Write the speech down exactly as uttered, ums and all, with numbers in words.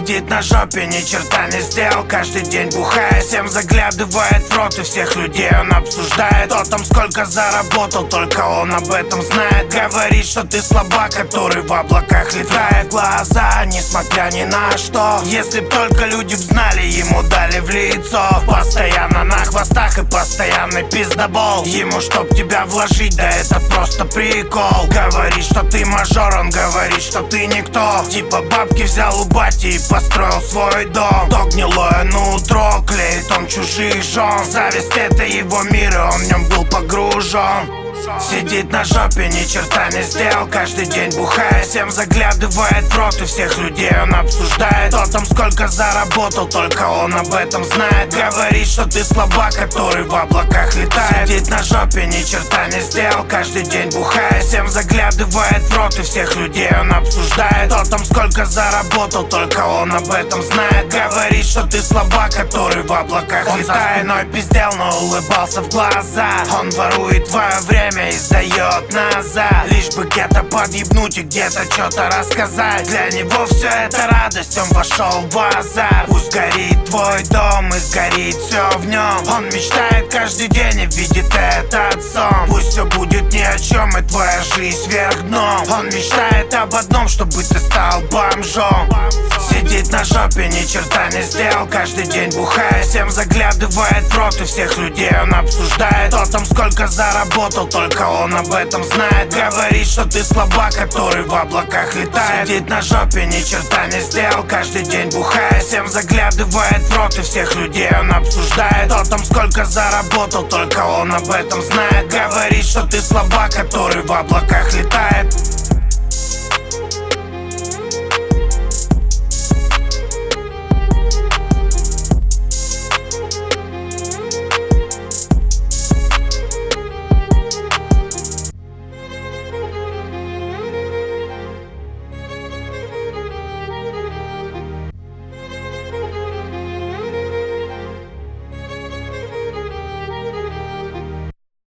Сидит на жопе, ни черта не сделал. Каждый день бухая, всем заглядывает в рот. И всех людей он обсуждает. Кто там сколько заработал, только он об этом знает. Говорит, что ты слабак, который в облаках летает. Глаза, несмотря ни на что. Если б только люди б знали, ему дали в лицо. Постоянно на хвостах и постоянный пиздобол. Ему чтоб тебя вложить, да это просто прикол. Говорит, что ты мажор, он говорит, что ты никто. Типа бабки взял у бати и построил свой дом. То гнилое нутро, клеит он чужих жен. Зависть — это его мир, и он в нем был погружен. Сидит на жопе, ни черта не сделал. Каждый день бухая, всем заглядывает в рот. И всех людей он обсуждает. Кто там сколько заработал, только он об этом знает. Говорит, что ты слабак, который в облаках летает. Сидит на жопе, ни черта не сделал. Каждый день бухая, всем заглядывает в рот. И всех людей он обсуждает. Кто там сколько заработал, только он об этом знает. Говорит, что ты слабак, который в облаках он летает. Он за спиной пиздел, но улыбался в глаза. Он ворует твое время и сдает назад. Лишь бы где-то подъебнуть и где-то что-то рассказать. Для него все это радость, он вошел в азарт. Пусть горит твой дом и сгорит все в нем. Он мечтает каждый день и видит этот сон. Пусть все будет ни о чем и твоя жизнь вверх дном. Он мечтает об одном, чтобы ты стал бомжом. Сидит на жопе, ни черта не сделал. Каждый день бухая, всем заглядывает в рот. И всех людей он обсуждает. Кто там сколько заработал, только он об этом знает. Говорит, что ты слабак, который в облаках летает. Сидит на жопе, ни черта не сделал. Каждый день бухая, всем заглядывает в рот. И всех людей он обсуждает. Кто там сколько заработал, только он об этом знает. Говорит, что ты слабак, который в облаках летает.